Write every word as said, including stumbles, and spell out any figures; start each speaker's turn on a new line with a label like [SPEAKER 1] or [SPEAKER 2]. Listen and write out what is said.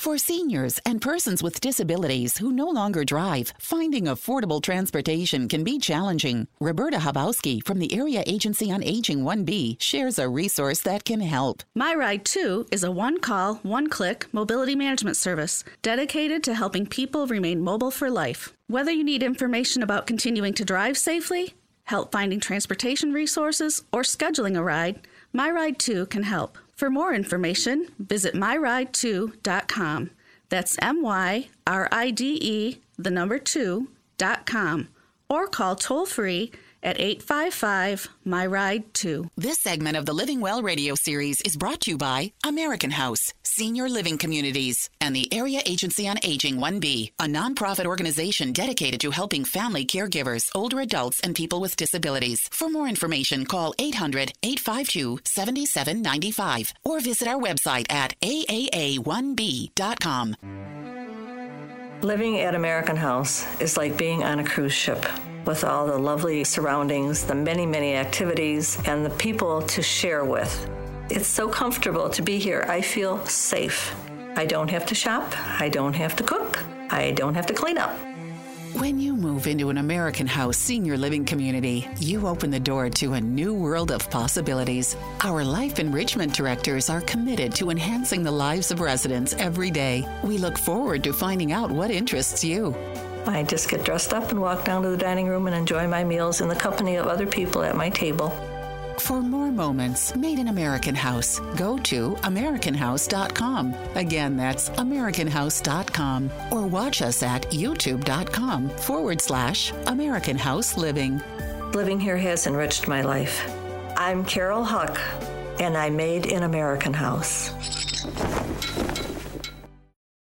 [SPEAKER 1] For seniors and persons with disabilities who no longer drive, finding affordable transportation can be challenging. Roberta Habowski from the Area Agency on Aging one B shares a resource that can help.
[SPEAKER 2] MyRide two is a one-call, one-click mobility management service dedicated to helping people remain mobile for life. Whether you need information about continuing to drive safely, help finding transportation resources, or scheduling a ride, MyRide two can help. For more information, visit my ride two dot com. That's M Y R I D E, the number two, dot com. Or call toll-free at eight five five, M Y R I D E two.
[SPEAKER 1] This segment of the Living Well radio series is brought to you by American House, Senior Living Communities, and the Area Agency on Aging one B, a nonprofit organization dedicated to helping family caregivers, older adults, and people with disabilities. For more information, call eight hundred, eight five two, seven seven nine five or visit our website at A A A one B dot com.
[SPEAKER 3] Living at American House is like being on a cruise ship, with all the lovely surroundings, the many, many activities, and the people to share with. It's so comfortable to be here. I feel safe. I don't have to shop. I don't have to cook. I don't have to clean up.
[SPEAKER 1] When you move into an American House Senior Living Community, you open the door to a new world of possibilities. Our Life Enrichment Directors are committed to enhancing the lives of residents every day. We look forward to finding out what interests you.
[SPEAKER 3] I just get dressed up and walk down to the dining room and enjoy my meals in the company of other people at my table.
[SPEAKER 1] For more moments made in American House, go to American House dot com. Again, that's American House dot com. Or watch us at YouTube.com forward slash American House Living.
[SPEAKER 3] Living here has enriched my life. I'm Carol Huck, and I made an American House.